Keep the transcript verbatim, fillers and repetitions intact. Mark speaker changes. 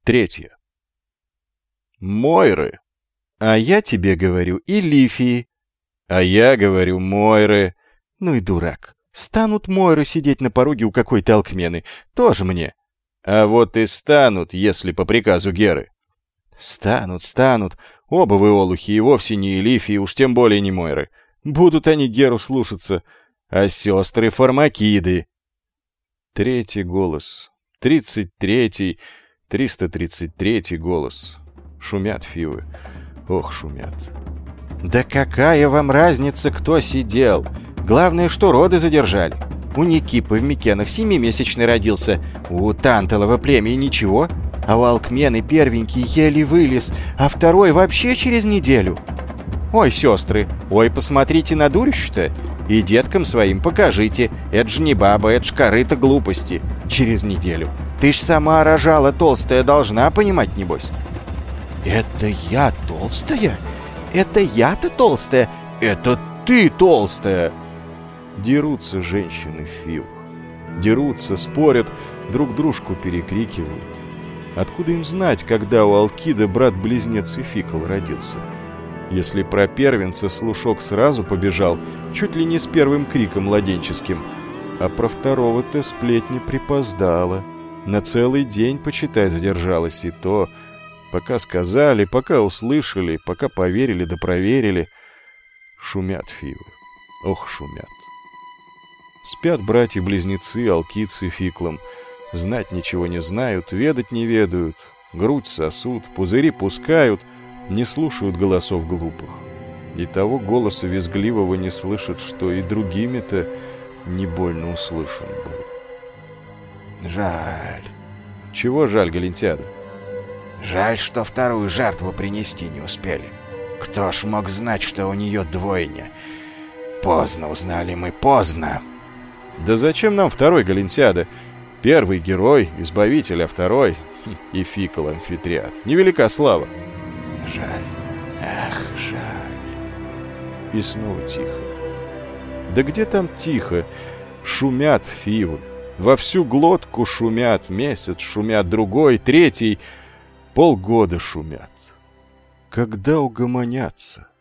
Speaker 1: Третье. Мойры. А я тебе говорю и Лифии. А я говорю Мойры. Ну и дурак. Станут Мойры сидеть на пороге у какой-то Алкмены. Тоже мне. А вот и станут, если по приказу Геры. Станут, станут. Оба вы, олухи, и вовсе не Лифии, уж тем более не Мойры. Будут они Геру слушаться. А сестры Формакиды. Третий голос. Тридцать третий. Триста тридцать третий голос. Шумят фивы. Ох, шумят. Да какая вам разница, кто сидел? Главное, что роды задержали. У Никипы в Микенах семимесячный родился. У Танталова племя ничего. А у Алкмены первенький еле вылез, а второй вообще через неделю. Ой, сестры, ой, посмотрите на дурищу-то. И деткам своим покажите. Это ж не баба, это ж корыто глупости. Через неделю. Ты ж сама рожала толстая, должна понимать, небось. Это я толстая? Это я-то толстая? Это ты толстая? Дерутся женщины в фивах. Дерутся, спорят, друг дружку перекрикивают. Откуда им знать, когда у Алкида брат-близнец Ификл родился? Если про первенца слушок сразу побежал, чуть ли не с первым криком младенческим, а про второго-то сплетни припоздала. На целый день, почитай, задержалась, и то, пока сказали, пока услышали, пока поверили да проверили. Шумят фивы, ох, шумят. Спят братья-близнецы Алкид с Ификлом, знать ничего не знают, ведать не ведают, грудь сосут, пузыри пускают, не слушают голосов глупых. И того голоса визгливого не слышат, что и другими-то не больно услышан был.
Speaker 2: Жаль.
Speaker 1: Чего жаль, Галентиада?
Speaker 2: Жаль, что вторую жертву принести не успели. Кто ж мог знать, что у нее двойня? Поздно узнали мы, поздно.
Speaker 1: Да зачем нам второй, Галентиада? Первый герой, избавитель, а второй хм, Ификл Амфитриат. Невелика слава.
Speaker 2: Жаль. Ах, жаль.
Speaker 1: И снова тихо. Да где там тихо? Шумят фивы. Во всю глотку шумят. Месяц шумят, другой, третий. Полгода шумят. Когда угомонятся?